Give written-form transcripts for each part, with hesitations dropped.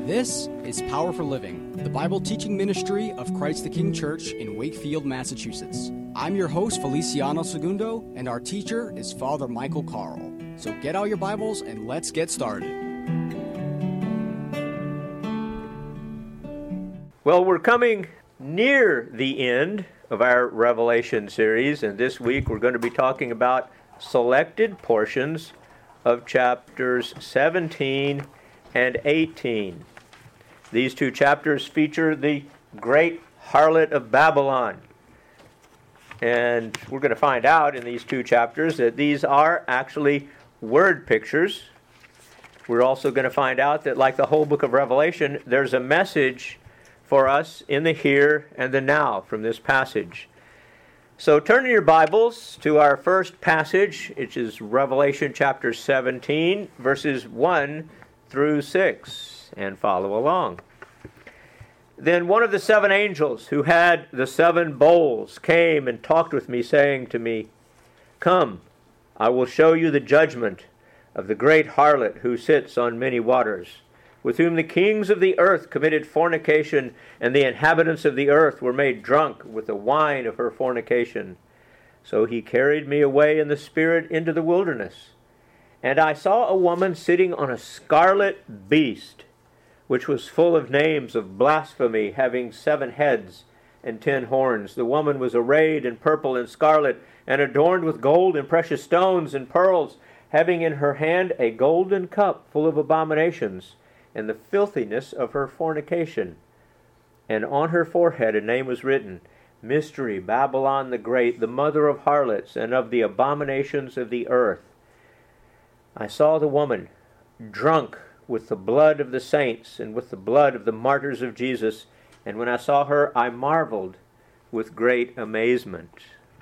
This is Power for Living, the Bible teaching ministry of Christ the King Church in Wakefield, Massachusetts. I'm your host, Feliciano Segundo, and our teacher is Father Michael Carl. So get out your Bibles and let's get started. Well, we're coming near the end of our Revelation series, and this week we're going to be talking about selected portions of chapters 17 and 18. These two chapters feature the great harlot of Babylon. And we're going to find out in these two chapters that these are actually word pictures. We're also going to find out that, like the whole book of Revelation, there's a message for us in the here and the now from this passage. So turn in your Bibles to our first passage, which is Revelation chapter 17, verses 1 through 6, and follow along. Then one of the seven angels who had the seven bowls came and talked with me, saying to me, "Come, I will show you the judgment of the great harlot who sits on many waters, with whom the kings of the earth committed fornication, and the inhabitants of the earth were made drunk with the wine of her fornication. So he carried me away in the spirit into the wilderness. And I saw a woman sitting on a scarlet beast, which was full of names of blasphemy, having 7 heads and 10 horns. The woman was arrayed in purple and scarlet, and adorned with gold and precious stones and pearls, having in her hand a golden cup full of abominations, and the filthiness of her fornication. And on her forehead a name was written, Mystery, Babylon the Great, the mother of harlots and of the abominations of the earth. I saw the woman drunk with the blood of the saints and with the blood of the martyrs of Jesus. And when I saw her, I marveled with great amazement."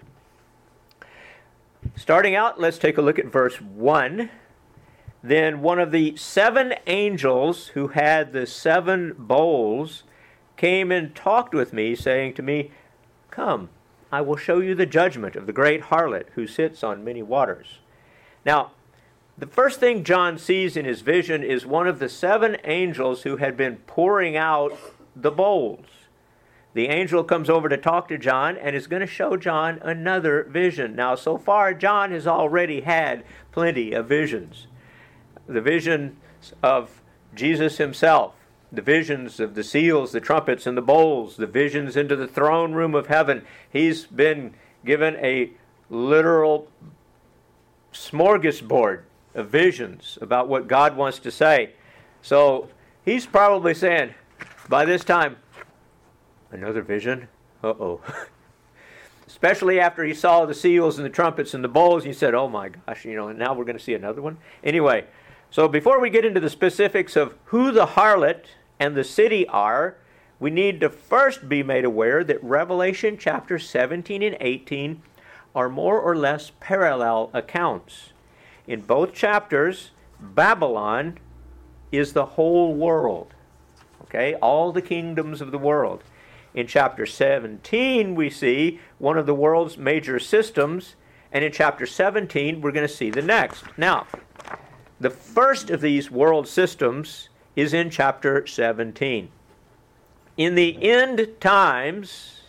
Starting out, let's take a look at verse 1. Then one of the 7 angels who had the 7 bowls came and talked with me, saying to me, "Come, I will show you the judgment of the great harlot who sits on many waters." Now, the first thing John sees in his vision is one of the 7 angels who had been pouring out the bowls. The angel comes over to talk to John and is going to show John another vision. Now, so far, John has already had plenty of visions. The visions of Jesus himself, the visions of the seals, the trumpets, and the bowls, the visions into the throne room of heaven. He's been given a literal smorgasbord of visions about what God wants to say. So he's probably saying, by this time, another vision? Uh-oh. Especially after he saw the seals and the trumpets and the bowls, he said, oh my gosh, now we're going to see another one. Anyway, so before we get into the specifics of who the harlot and the city are, we need to first be made aware that Revelation chapters 17 and 18 are more or less parallel accounts. In both chapters, Babylon is the whole world, okay? All the kingdoms of the world. In chapter 17, we see one of the world's major systems, and in chapter 17, we're going to see the next. Now, the first of these world systems is in chapter 17. In the end times,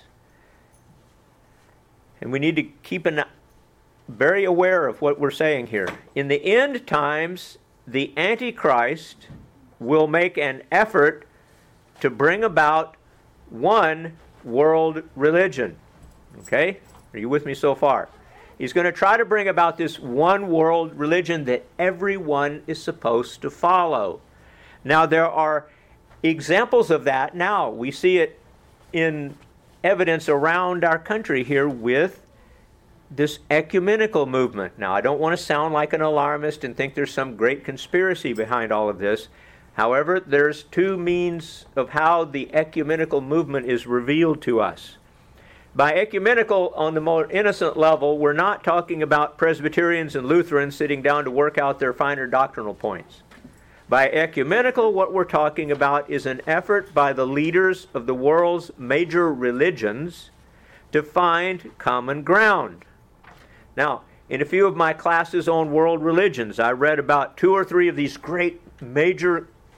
and we need to keep very aware of what we're saying here. In the end times, the Antichrist will make an effort to bring about one world religion. Okay? Are you with me so far? He's going to try to bring about this one world religion that everyone is supposed to follow. Now, there are examples of that now. We see it in evidence around our country here with this ecumenical movement. Now, I don't want to sound like an alarmist and think there's some great conspiracy behind all of this. However, there's 2 means of how the ecumenical movement is revealed to us. By ecumenical, on the more innocent level, we're not talking about Presbyterians and Lutherans sitting down to work out their finer doctrinal points. By ecumenical, what we're talking about is an effort by the leaders of the world's major religions to find common ground. Now, in a few of my classes on world religions, I read about 2 or 3 of these great major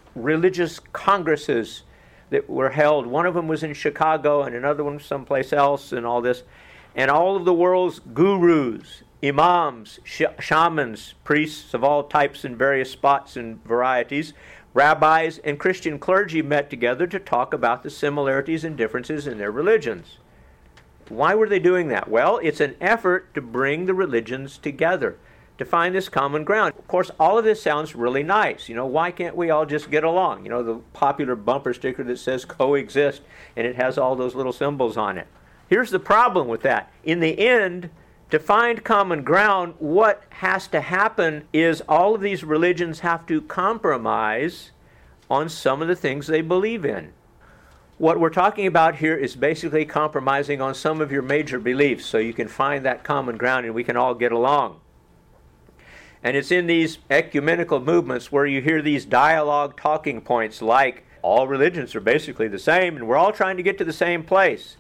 religious congresses that were held. One of them was in Chicago and another one someplace else and all this. And all of the world's gurus, imams, shamans, priests of all types and various spots and varieties, rabbis and Christian clergy met together to talk about the similarities and differences in their religions. Why were they doing that? Well, it's an effort to bring the religions together, to find this common ground. Of course, all of this sounds really nice. Why can't we all just get along? The popular bumper sticker that says coexist, and it has all those little symbols on it. Here's the problem with that. In the end, to find common ground, what has to happen is all of these religions have to compromise on some of the things they believe in. What we're talking about here is basically compromising on some of your major beliefs so you can find that common ground and we can all get along. And it's in these ecumenical movements where you hear these dialogue talking points like, all religions are basically the same and we're all trying to get to the same place.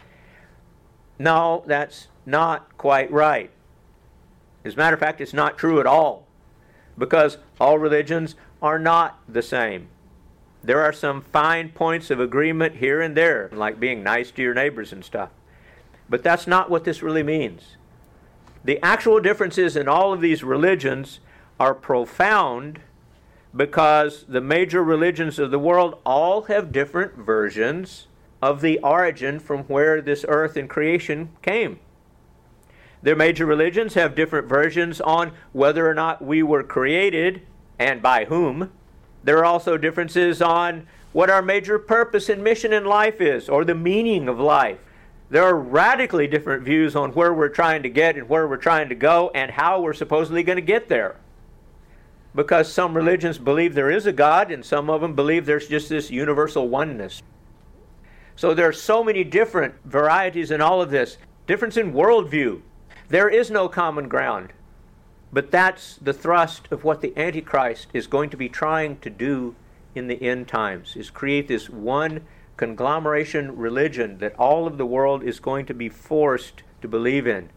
No, that's not quite right. As a matter of fact, it's not true at all, because all religions are not the same. There are some fine points of agreement here and there, like being nice to your neighbors and stuff. But that's not what this really means. The actual differences in all of these religions are profound because the major religions of the world all have different versions of the origin from where this earth and creation came. Their major religions have different versions on whether or not we were created and by whom. There are also differences on what our major purpose and mission in life is, or the meaning of life. There are radically different views on where we're trying to get and where we're trying to go and how we're supposedly going to get there. Because some religions believe there is a God and some of them believe there's just this universal oneness. So there are so many different varieties in all of this. Difference in worldview. There is no common ground. But that's the thrust of what the Antichrist is going to be trying to do in the end times, is create this one conglomeration religion that all of the world is going to be forced to believe in.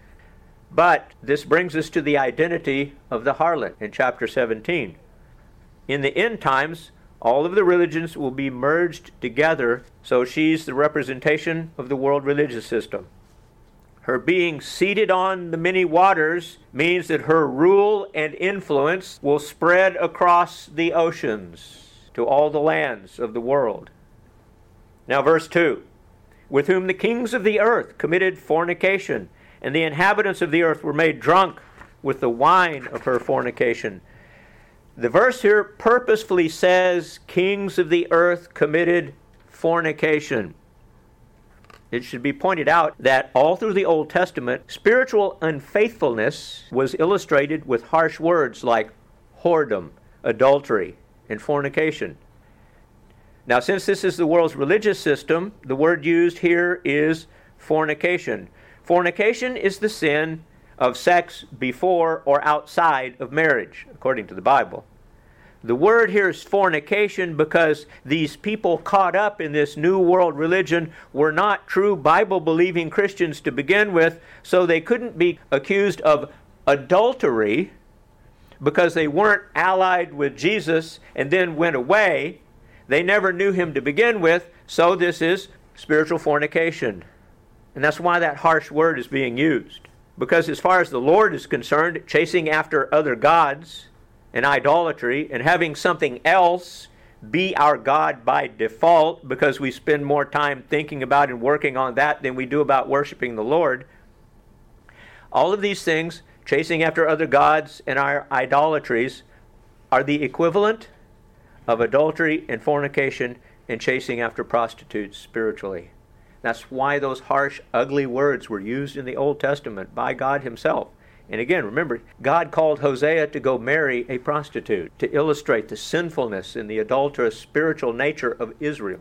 But this brings us to the identity of the harlot in chapter 17. In the end times, all of the religions will be merged together, so she's the representation of the world religious system. Her being seated on the many waters means that her rule and influence will spread across the oceans to all the lands of the world. Now verse 2, with whom the kings of the earth committed fornication, and the inhabitants of the earth were made drunk with the wine of her fornication. The verse here purposefully says kings of the earth committed fornication. It should be pointed out that all through the Old Testament, spiritual unfaithfulness was illustrated with harsh words like whoredom, adultery, and fornication. Now, since this is the world's religious system, the word used here is fornication. Fornication is the sin of sex before or outside of marriage, according to the Bible. The word here is fornication because these people caught up in this new world religion were not true Bible-believing Christians to begin with, so they couldn't be accused of adultery because they weren't allied with Jesus and then went away. They never knew him to begin with, so this is spiritual fornication. And that's why that harsh word is being used. Because as far as the Lord is concerned, chasing after other gods and idolatry and having something else be our God by default because we spend more time thinking about and working on that than we do about worshiping the Lord. All of these things, chasing after other gods and our idolatries, are the equivalent of adultery and fornication and chasing after prostitutes spiritually. That's why those harsh, ugly words were used in the Old Testament by God himself. And again, remember, God called Hosea to go marry a prostitute to illustrate the sinfulness and the adulterous spiritual nature of Israel.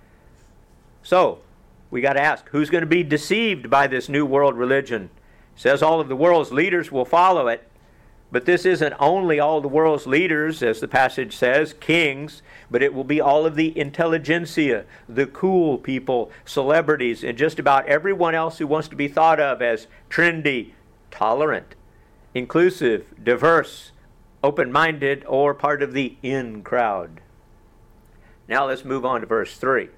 So, we got to ask, who's going to be deceived by this new world religion? It says all of the world's leaders will follow it. But this isn't only all the world's leaders, as the passage says, kings, but it will be all of the intelligentsia, the cool people, celebrities, and just about everyone else who wants to be thought of as trendy, tolerant, inclusive, diverse, open-minded, or part of the in crowd. Now let's move on to verse 3.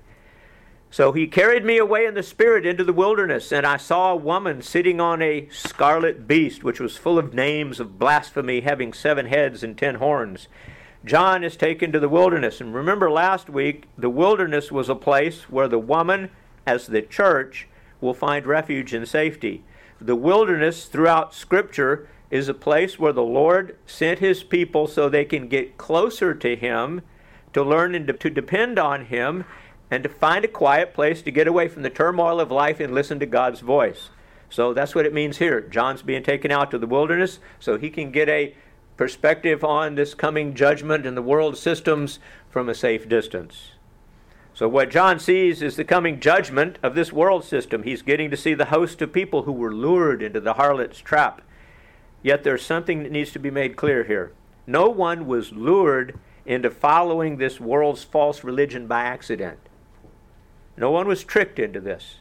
So he carried me away in the Spirit into the wilderness, and I saw a woman sitting on a scarlet beast, which was full of names of blasphemy, having 7 heads and 10 horns. John is taken to the wilderness. And remember last week, the wilderness was a place where the woman, as the church, will find refuge and safety. The wilderness throughout Scripture is a place where the Lord sent his people so they can get closer to him, to learn and to depend on him, and to find a quiet place to get away from the turmoil of life and listen to God's voice. So that's what it means here. John's being taken out to the wilderness so he can get a perspective on this coming judgment and the world systems from a safe distance. So what John sees is the coming judgment of this world system. He's getting to see the host of people who were lured into the harlot's trap. Yet there's something that needs to be made clear here. No one was lured into following this world's false religion by accident. No one was tricked into this.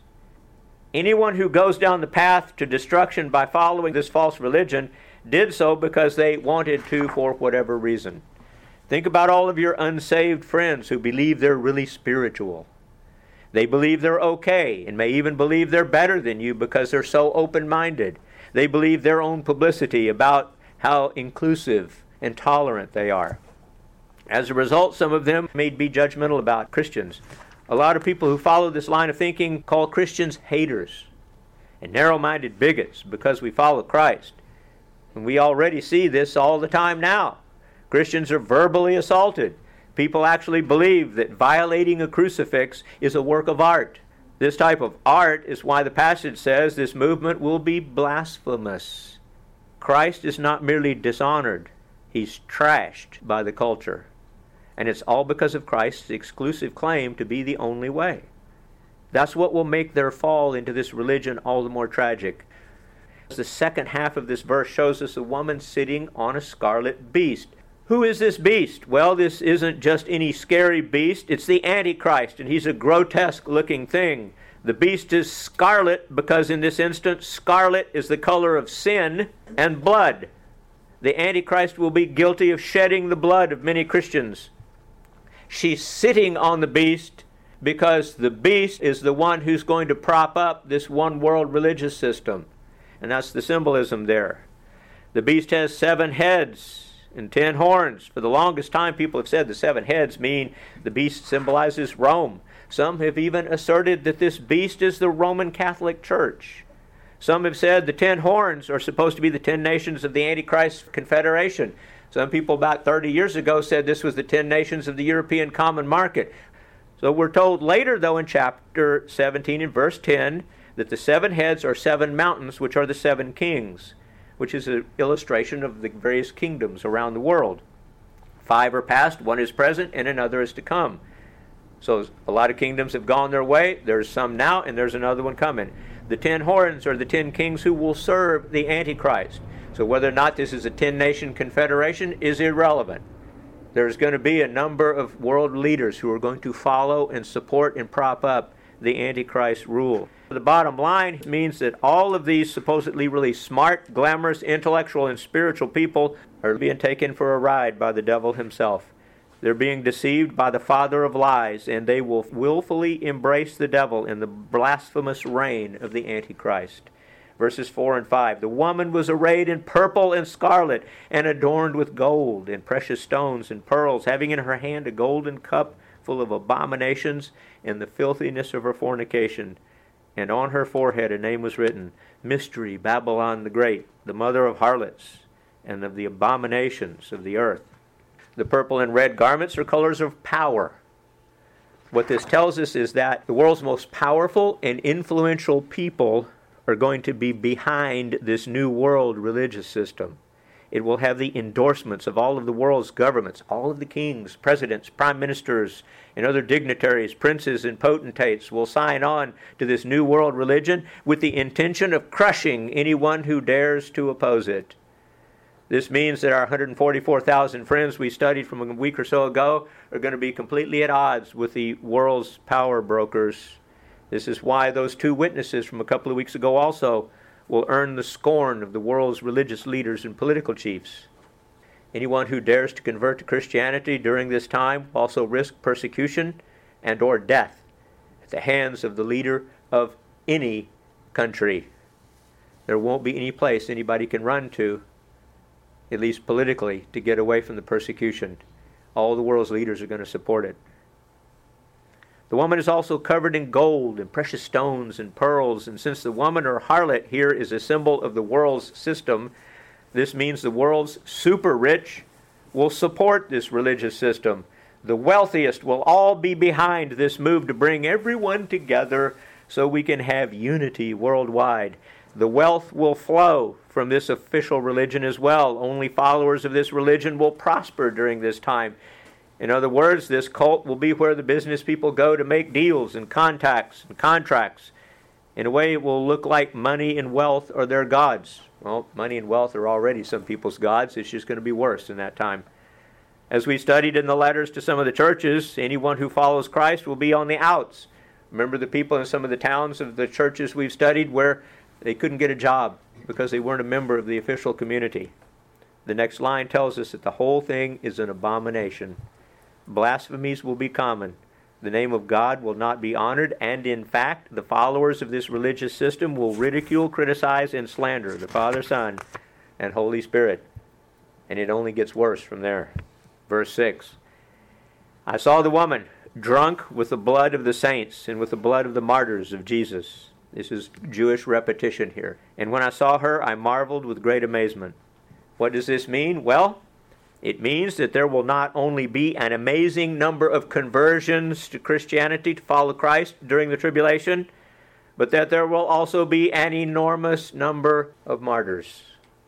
Anyone who goes down the path to destruction by following this false religion did so because they wanted to for whatever reason. Think about all of your unsaved friends who believe they're really spiritual. They believe they're okay and may even believe they're better than you because they're so open-minded. They believe their own publicity about how inclusive and tolerant they are. As a result, some of them may be judgmental about Christians. A lot of people who follow this line of thinking call Christians haters and narrow-minded bigots because we follow Christ. And we already see this all the time now. Christians are verbally assaulted. People actually believe that violating a crucifix is a work of art. This type of art is why the passage says this movement will be blasphemous. Christ is not merely dishonored. He's trashed by the culture. And it's all because of Christ's exclusive claim to be the only way. That's what will make their fall into this religion all the more tragic. The second half of this verse shows us a woman sitting on a scarlet beast. Who is this beast? Well, this isn't just any scary beast. It's the Antichrist, and he's a grotesque-looking thing. The beast is scarlet because in this instance, scarlet is the color of sin and blood. The Antichrist will be guilty of shedding the blood of many Christians. She's sitting on the beast because the beast is the one who's going to prop up this one world religious system. And that's the symbolism there. The beast has 7 heads and 10 horns. For the longest time, people have said the 7 heads mean the beast symbolizes Rome. Some have even asserted that this beast is the Roman Catholic Church. Some have said the 10 horns are supposed to be the 10 nations of the Antichrist Confederation. Some people about 30 years ago said this was the 10 nations of the European Common Market. So we're told later, though, in chapter 17 and verse 10, that the 7 heads are 7 mountains, which are the 7 kings, which is an illustration of the various kingdoms around the world. 5 are past, 1 is present, and another is to come. So a lot of kingdoms have gone their way. There's some now, and there's another one coming. The 10 horns are the 10 kings who will serve the Antichrist. So whether or not this is a 10-nation confederation is irrelevant. There's going to be a number of world leaders who are going to follow and support and prop up the Antichrist rule. The bottom line means that all of these supposedly really smart, glamorous, intellectual, and spiritual people are being taken for a ride by the devil himself. They're being deceived by the father of lies, and they will willfully embrace the devil in the blasphemous reign of the Antichrist. Verses 4 and 5, the woman was arrayed in purple and scarlet, and adorned with gold and precious stones and pearls, having in her hand a golden cup full of abominations and the filthiness of her fornication. And on her forehead a name was written, Mystery, Babylon the Great, the mother of harlots and of the abominations of the earth. The purple and red garments are colors of power. What this tells us is that the world's most powerful and influential people are going to be behind this new world religious system. It will have the endorsements of all of the world's governments, all of the kings, presidents, prime ministers, and other dignitaries, princes, and potentates will sign on to this new world religion with the intention of crushing anyone who dares to oppose it. This means that our 144,000 friends we studied from a week or so ago are going to be completely at odds with the world's power brokers. This is why those 2 witnesses from a couple of weeks ago also will earn the scorn of the world's religious leaders and political chiefs. Anyone who dares to convert to Christianity during this time will also risk persecution and or death at the hands of the leader of any country. There won't be any place anybody can run to, at least politically, to get away from the persecution. All the world's leaders are going to support it. The woman is also covered in gold and precious stones and pearls, and since the woman or harlot here is a symbol of the world's system, this means the world's super rich will support this religious system. The wealthiest will all be behind this move to bring everyone together so we can have unity worldwide. The wealth will flow from this official religion as well. Only followers of this religion will prosper during this time. In other words, this cult will be where the business people go to make deals and contacts and contracts. In a way, it will look like money and wealth are their gods. Well, money and wealth are already some people's gods. It's just going to be worse in that time. As we studied in the letters to some of the churches, anyone who follows Christ will be on the outs. Remember the people in some of the towns of the churches we've studied where they couldn't get a job because they weren't a member of the official community. The next line tells us that the whole thing is an abomination. Blasphemies will be common. The name of God will not be honored, and in fact, the followers of this religious system will ridicule, criticize, and slander the Father, Son, and Holy Spirit. And it only gets worse from there. Verse 6. I saw the woman drunk with the blood of the saints and with the blood of the martyrs of Jesus. This is Jewish repetition here. And when I saw her, I marveled with great amazement. What does this mean? Well, it means that there will not only be an amazing number of conversions to Christianity to follow Christ during the tribulation, but that there will also be an enormous number of martyrs.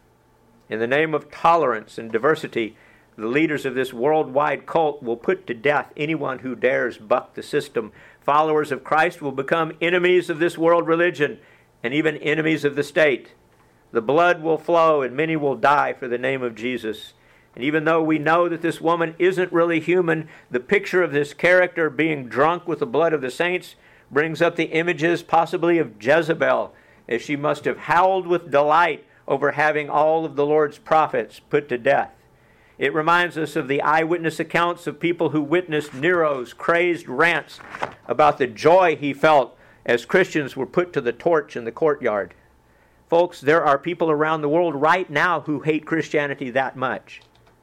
In the name of tolerance and diversity, the leaders of this worldwide cult will put to death anyone who dares buck the system. Followers of Christ will become enemies of this world religion and even enemies of the state. The blood will flow and many will die for the name of Jesus. And even though we know that this woman isn't really human, the picture of this character being drunk with the blood of the saints brings up the images possibly of Jezebel, as she must have howled with delight over having all of the Lord's prophets put to death. It reminds us of the eyewitness accounts of people who witnessed Nero's crazed rants about the joy he felt as Christians were put to the torch in the courtyard. Folks, there are people around the world right now who hate Christianity that much.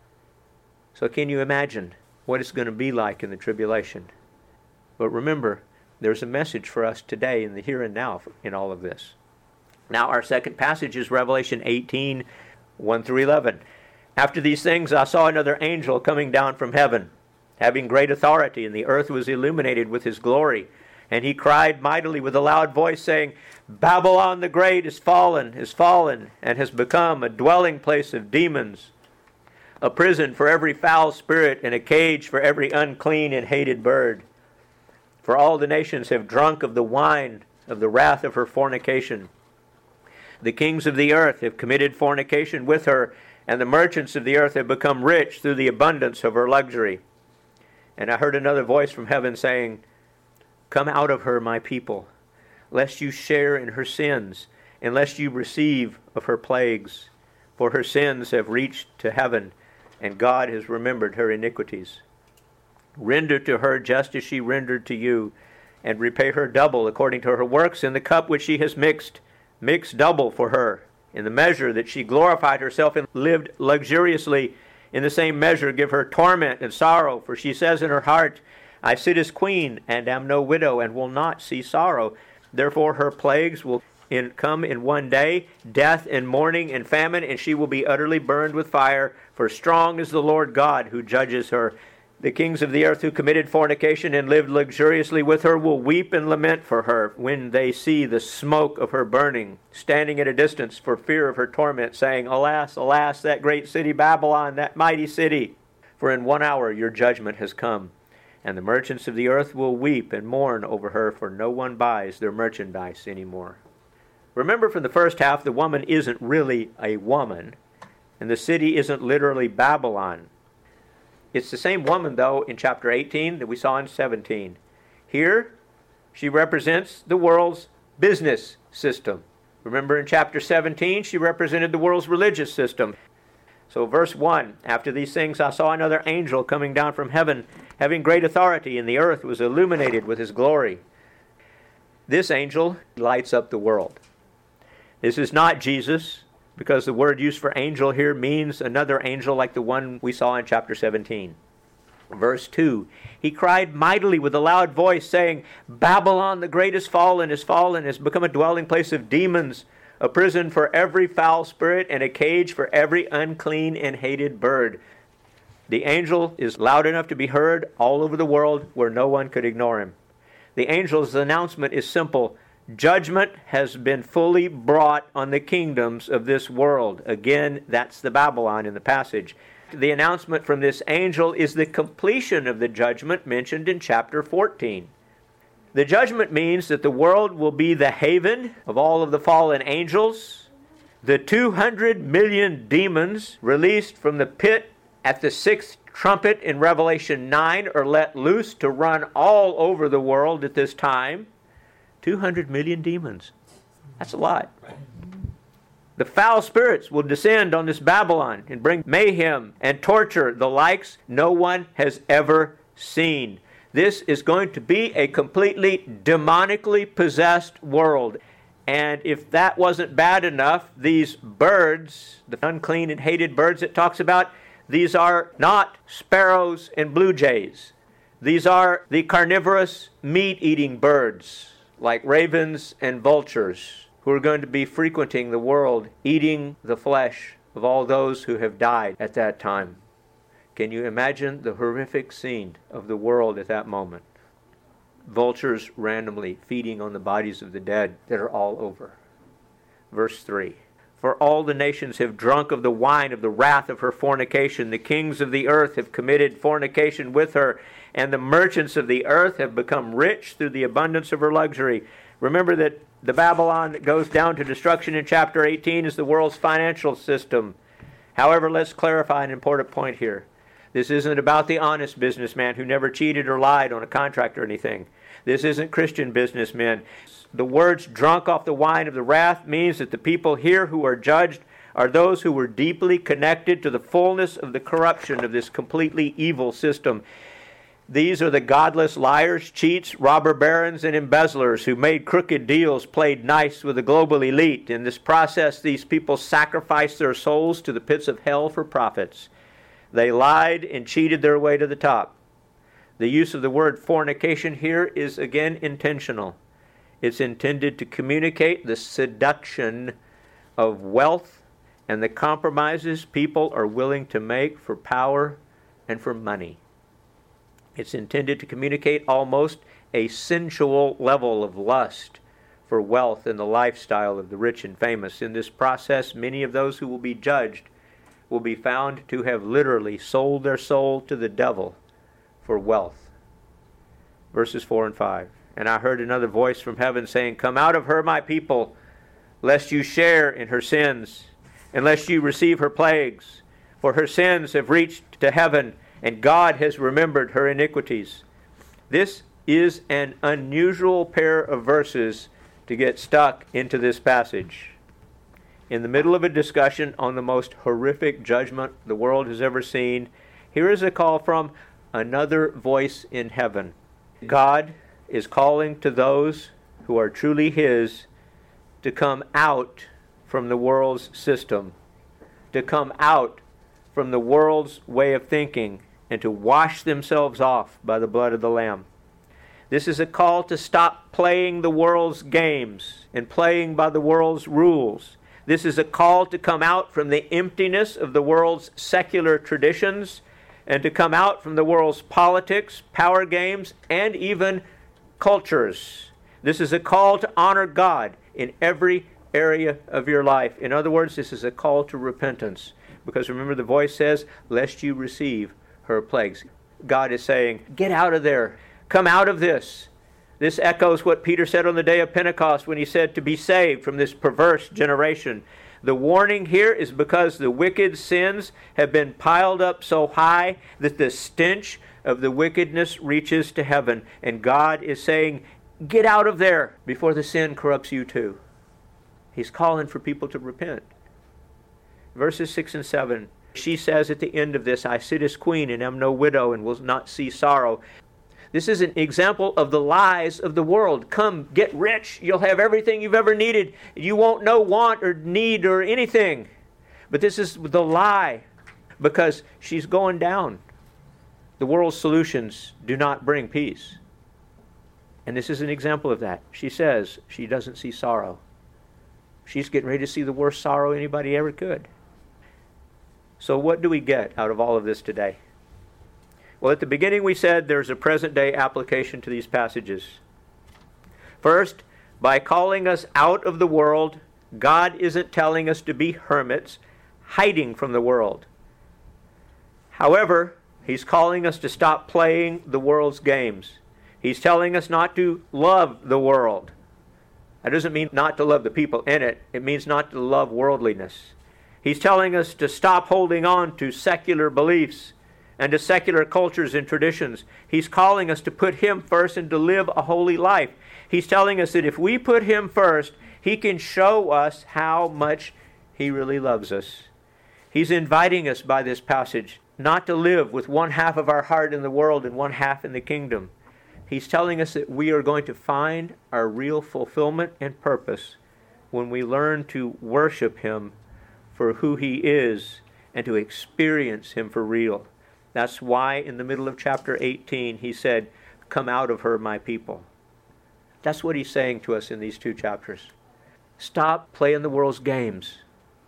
So can you imagine what it's going to be like in the tribulation? But remember, there's a message for us today in the here and now in all of this. Now our second passage is Revelation 18, 1 through 11. After these things I saw another angel coming down from heaven, having great authority, and the earth was illuminated with his glory. And he cried mightily with a loud voice, saying, Babylon the Great is fallen, and has become a dwelling place of demons, a prison for every foul spirit, and a cage for every unclean and hated bird. For all the nations have drunk of the wine of the wrath of her fornication. The kings of the earth have committed fornication with her, and the merchants of the earth have become rich through the abundance of her luxury. And I heard another voice from heaven saying, Come out of her, my people, lest you share in her sins, and lest you receive of her plagues. For her sins have reached to heaven, and God has remembered her iniquities. Render to her just as she rendered to you, and repay her double according to her works in the cup which she has mixed. Mix double for her. In the measure that she glorified herself and lived luxuriously, in the same measure give her torment and sorrow. For she says in her heart, I sit as queen, and am no widow, and will not see sorrow. Therefore her plagues will come in one day, death and mourning and famine, and she will be utterly burned with fire. For strong is the Lord God who judges her. The kings of the earth who committed fornication and lived luxuriously with her will weep and lament for her when they see the smoke of her burning, standing at a distance for fear of her torment, saying, Alas, alas, that great city Babylon, that mighty city! For in 1 hour your judgment has come. And the merchants of the earth will weep and mourn over her, for no one buys their merchandise anymore. Remember, from the first half, the woman isn't really a woman, and the city isn't literally Babylon. It's the same woman, though, in chapter 18 that we saw in 17. Here, she represents the world's business system. Remember in chapter 17, she represented the world's religious system. So verse 1, after these things I saw another angel coming down from heaven, having great authority, and the earth was illuminated with his glory. This angel lights up the world. This is not Jesus, because the word used for angel here means another angel like the one we saw in chapter 17. Verse 2, he cried mightily with a loud voice, saying, Babylon the great is fallen, has become a dwelling place of demons, a prison for every foul spirit, and a cage for every unclean and hated bird. The angel is loud enough to be heard all over the world where no one could ignore him. The angel's announcement is simple. Judgment has been fully brought on the kingdoms of this world. Again, that's the Babylon in the passage. The announcement from this angel is the completion of the judgment mentioned in chapter 14. The judgment means that the world will be the haven of all of the fallen angels. The 200 million demons released from the pit at the sixth trumpet in Revelation 9 are let loose to run all over the world at this time. 200 million demons. That's a lot. The foul spirits will descend on this Babylon and bring mayhem and torture, the likes no one has ever seen. This is going to be a completely demonically possessed world. And if that wasn't bad enough, these birds, the unclean and hated birds it talks about, these are not sparrows and blue jays. These are the carnivorous meat-eating birds, like ravens and vultures, who are going to be frequenting the world, eating the flesh of all those who have died at that time. Can you imagine the horrific scene of the world at that moment? Vultures randomly feeding on the bodies of the dead that are all over. Verse 3. For all the nations have drunk of the wine of the wrath of her fornication. The kings of the earth have committed fornication with her, and the merchants of the earth have become rich through the abundance of her luxury. Remember that the Babylon that goes down to destruction in chapter 18 is the world's financial system. However, let's clarify an important point here. This isn't about the honest businessman who never cheated or lied on a contract or anything. This isn't Christian businessmen. The words drunk off the wine of the wrath means that the people here who are judged are those who were deeply connected to the fullness of the corruption of this completely evil system. These are the godless liars, cheats, robber barons, and embezzlers who made crooked deals, played nice with the global elite. In this process, these people sacrificed their souls to the pits of hell for profits. They lied and cheated their way to the top. The use of the word fornication here is again intentional. It's intended to communicate the seduction of wealth and the compromises people are willing to make for power and for money. It's intended to communicate almost a sensual level of lust for wealth and the lifestyle of the rich and famous. In this process, many of those who will be judged will be found to have literally sold their soul to the devil for wealth. Verses 4 and 5. And I heard another voice from heaven saying, Come out of her, my people, lest you share in her sins, and lest you receive her plagues. For her sins have reached to heaven, and God has remembered her iniquities. This is an unusual pair of verses to get stuck into this passage. In the middle of a discussion on the most horrific judgment the world has ever seen, here is a call from another voice in heaven. God is calling to those who are truly His to come out from the world's system, to come out from the world's way of thinking, and to wash themselves off by the blood of the Lamb. This is a call to stop playing the world's games and playing by the world's rules. This is a call to come out from the emptiness of the world's secular traditions and to come out from the world's politics, power games, and even cultures. This is a call to honor God in every area of your life. In other words, this is a call to repentance. Because remember, the voice says, lest you receive her plagues. God is saying, get out of there. Come out of this. This echoes what Peter said on the day of Pentecost when he said to be saved from this perverse generation. The warning here is because the wicked sins have been piled up so high that the stench of the wickedness reaches to heaven. And God is saying, get out of there before the sin corrupts you too. He's calling for people to repent. Verses 6 and 7. She says at the end of this, I sit as queen and am no widow and will not see sorrow. This is an example of the lies of the world. Come, get rich. You'll have everything you've ever needed. You won't know want or need or anything. But this is the lie, because she's going down. The world's solutions do not bring peace. And this is an example of that. She says she doesn't see sorrow. She's getting ready to see the worst sorrow anybody ever could. So what do we get out of all of this today? Well, at the beginning we said there's a present-day application to these passages. First, by calling us out of the world, God isn't telling us to be hermits, hiding from the world. However, He's calling us to stop playing the world's games. He's telling us not to love the world. That doesn't mean not to love the people in it. It means not to love worldliness. He's telling us to stop holding on to secular beliefs and to secular cultures and traditions. He's calling us to put Him first and to live a holy life. He's telling us that if we put Him first, He can show us how much He really loves us. He's inviting us by this passage not to live with one half of our heart in the world and one half in the kingdom. He's telling us that we are going to find our real fulfillment and purpose when we learn to worship Him for who He is and to experience Him for real. That's why in the middle of chapter 18 He said, "Come out of her, my people." That's what He's saying to us in these two chapters. Stop playing the world's games.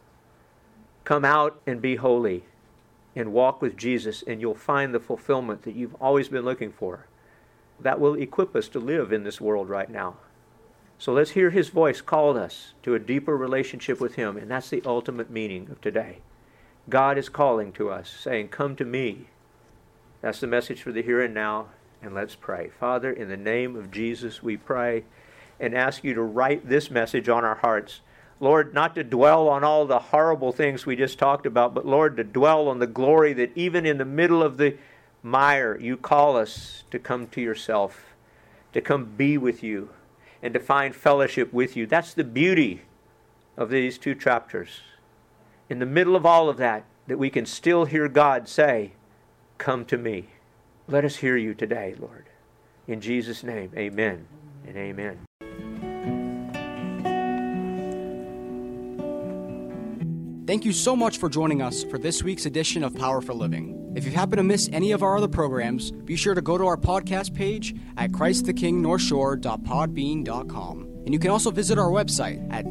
Come out and be holy and walk with Jesus, and you'll find the fulfillment that you've always been looking for. That will equip us to live in this world right now. So let's hear His voice call us to a deeper relationship with Him, and that's the ultimate meaning of today. God is calling to us, saying, "Come to me." That's the message for the here and now, and let's pray. Father, in the name of Jesus, we pray and ask You to write this message on our hearts. Lord, not to dwell on all the horrible things we just talked about, but Lord, to dwell on the glory that even in the middle of the mire, You call us to come to Yourself, to come be with You, and to find fellowship with You. That's the beauty of these two chapters. In the middle of all of that we can still hear God say, "Come to me." Let us hear You today, Lord. In Jesus' name, amen and amen. Thank you so much for joining us for this week's edition of Power for Living. If you happen to miss any of our other programs, be sure to go to our podcast page at ChristTheKingNorthshore.podbean.com. And you can also visit our website at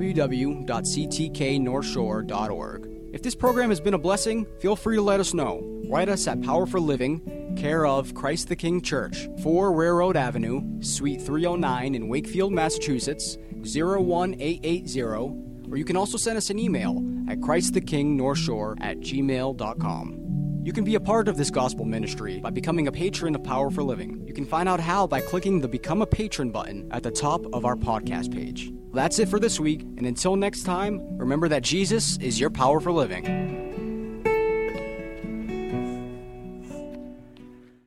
www.ctknorthshore.org. If this program has been a blessing, feel free to let us know. Write us at Power for Living, care of Christ the King Church, 4 Railroad Avenue, Suite 309 in Wakefield, Massachusetts, 01880, or you can also send us an email at ChristTheKingNorthshore@gmail.com. You can be a part of this gospel ministry by becoming a patron of Power for Living. You can find out how by clicking the Become a Patron button at the top of our podcast page. That's it for this week, and until next time, remember that Jesus is your power for living.